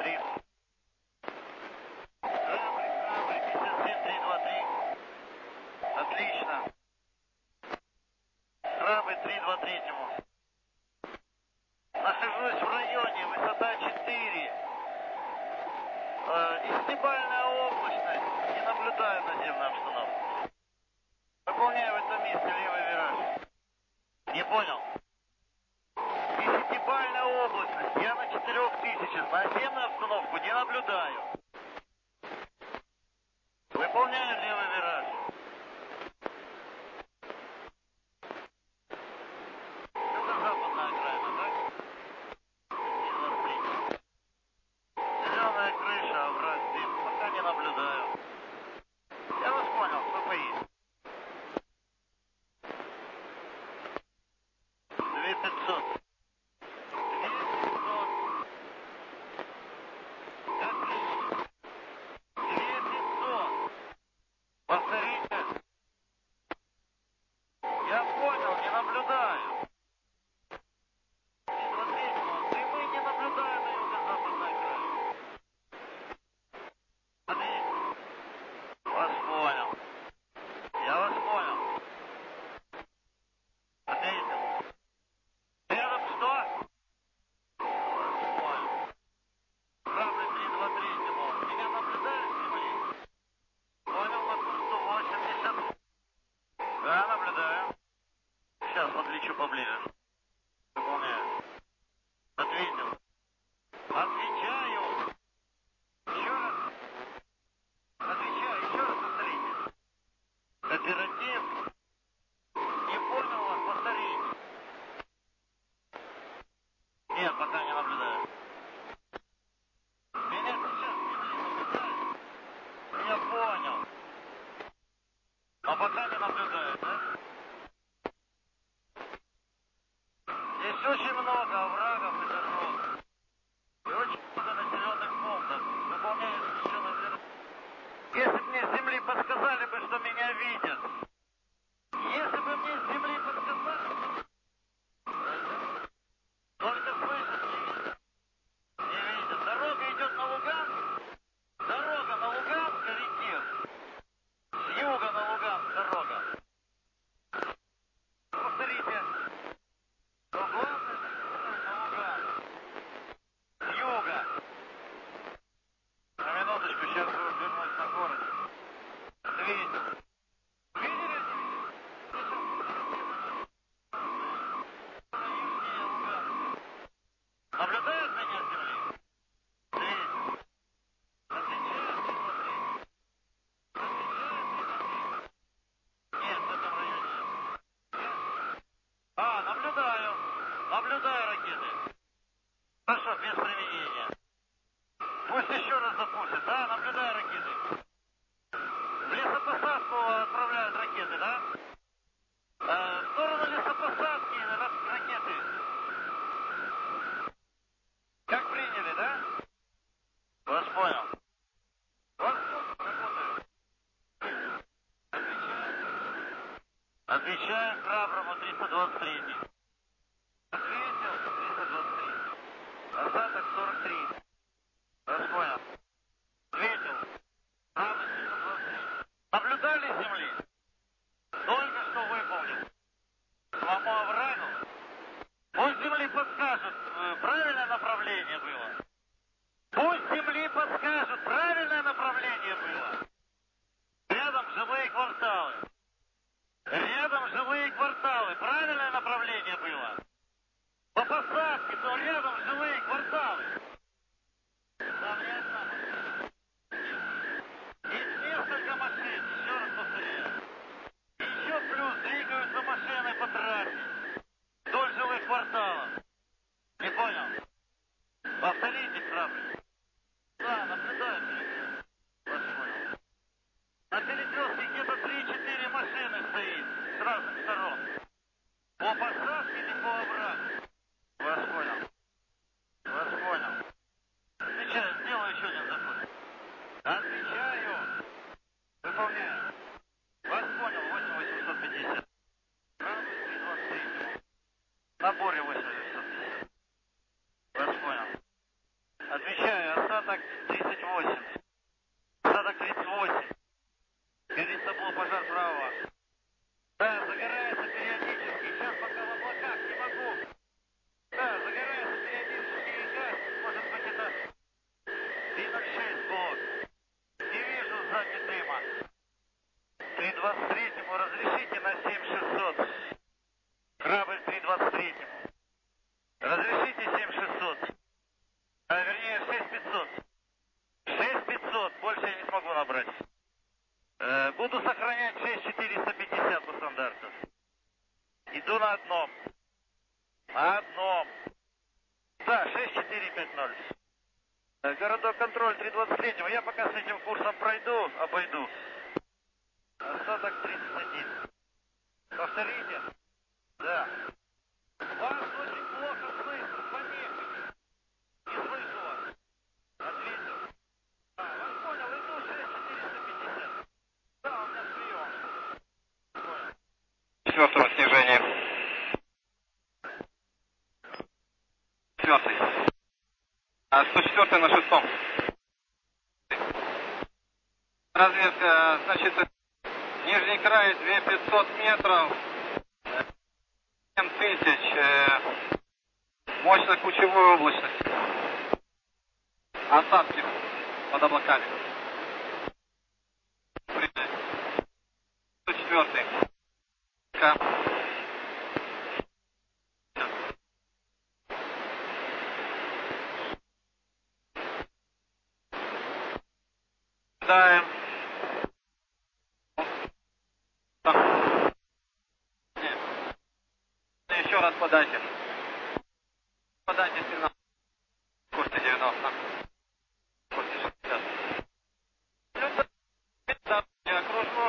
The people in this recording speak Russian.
323. Храбрый, 57-323. Отлично. Храбрый, 323-му. Нахожусь в районе, высота 4. Десятибальная облачность, не наблюдаю наземной обстановки. Выполняю в этом месте левый вираж. Не понял. Десятибальная облачность, я на 4000, наземную обстановку не наблюдаю. Выполняю левый вираж. Юго-западная окраина, так? 23. Зеленая крыша, овраг, дым, пока не наблюдаю. Я вас понял, ППИ. 2500. 2500. Отлично. 2500. Повторите. Я понял, не наблюдаю. Прямые не наблюдаю на юго-западной окраине. Отлично. Вас понял. Я вас понял. Ответил. Рядом что? Вас понял. Храбрый 323, мол. Меня наблюдают с земли? Понял, на курс 180. Да, наблюдаю. Сейчас подлечу поближе. Выполняю. Ответил. Отвечаю. Еще раз. Отвечаю. Еще раз повторите. Оператив. Не понял вас, повторите. Нет, пока не наблюдаю. Меня сейчас не наблюдают. Я понял. Но пока не наблюдают, да? Здесь очень много оврагов и дорог. И очень много населенных пунктов. Выполняю смещенный вираж. Если бы мне с земли подсказали бы, что меня видят. Если бы мне с земли подсказали, только слышат, не видят. Не видят. Дорога идет на Луганск. Дорога на Луганск летит. С юга на Луганск дорога. Повторите. Но главное, на Луганск. С юга. На минуточку, сейчас вернусь на город. Ответил. Видели это? Южнее Луганска. Наблюдают меня с земли? Ответил. Отвечаю, 323. Отвечаю, 323. Нет, в этом районе нет. Наблюдаю. Наблюдаю ракеты. Хорошо, без применения. Пусть еще раз запустят. Да, наблюдаю ракеты. В лесопосадку отправляют ракеты, да? В сторону лесопосадки ракеты. Как приняли, да? Вас понял. Вас работают. Отвечаю храброму 323. Ответил 323. Остаток 43. Вас понял. Ответил. Храбрый 323. Наблюдали с земли? Только что выполнил. Слому оврагу. Пусть земли подскажут, правильное направление было. Пусть земли подскажут, правильное направление было. Рядом жилые кварталы. Рядом жилые кварталы. Правильное направление окном. Да, 6450. Городок контроль 323. Я пока с этим курсом пройду, обойду. Остаток 31. Повторите. Да. Вас очень плохо слышно, с помехами. Не слышу вас. Ответил. Вас понял, иду 6450. Да, у меня прием. Понял. Четвертого снижения. Четвертый. 104 на шестом. Разведка, значит, нижний край 2500 метров. 7000. Мощно-кучевой облачность. Осадки под облаками. 104. Да. Еще раз подайте. Подайте сигнал. Курсе 90. Курсе 60. Окружной.